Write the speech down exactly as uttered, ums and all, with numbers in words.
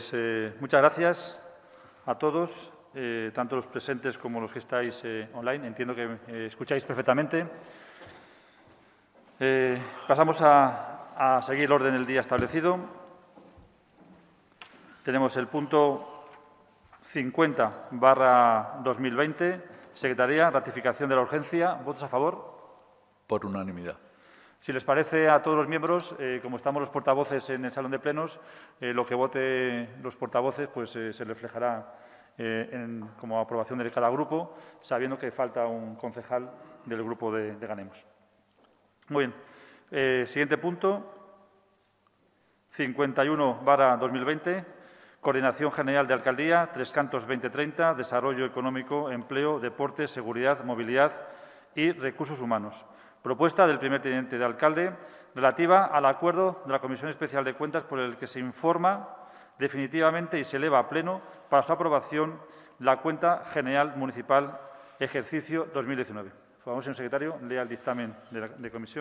Eh, muchas gracias a todos, eh, tanto los presentes como los que estáis eh, online. Entiendo que eh, escucháis perfectamente. Eh, pasamos a, a seguir el orden del día establecido. Tenemos el punto cincuenta barra dos mil veinte, Secretaría, ratificación de la urgencia. ¿Votos a favor? Por unanimidad. Si les parece a todos los miembros, eh, como estamos los portavoces en el salón de plenos, eh, lo que vote los portavoces pues, eh, se reflejará eh, en, como aprobación de cada grupo, sabiendo que falta un concejal del grupo de, de Ganemos. Muy bien. Eh, siguiente punto, cincuenta y uno barra dos mil veinte, Coordinación General de Alcaldía, Tres Cantos veinte treinta, Desarrollo Económico, Empleo, Deporte, Seguridad, Movilidad y Recursos Humanos. Propuesta del primer teniente de alcalde relativa al acuerdo de la Comisión Especial de Cuentas por el que se informa definitivamente y se eleva a pleno para su aprobación la Cuenta General Municipal ejercicio dos mil diecinueve. Por favor, señor secretario, lea el dictamen de la de comisión.